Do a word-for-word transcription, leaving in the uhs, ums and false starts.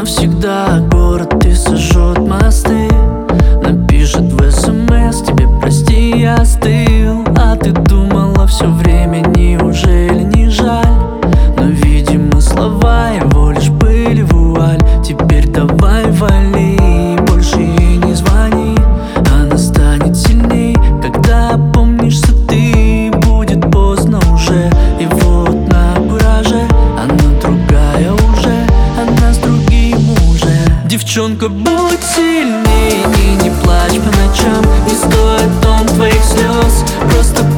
навсегда город и сожжет мосты. Напишет в СМС: тебе прости, я остыл. А ты думала все время, неужели не жаль? Но, видимо, слова его лишь были вуаль. Теперь давай вали, больше ей не звони. Она станет сильней, когда опомнишься ты. Будет поздно уже, и вот на кураже она другая уже, она с другим уже. Девчонка, будь сильней и не плачь по ночам. Не стоит он твоих слез, просто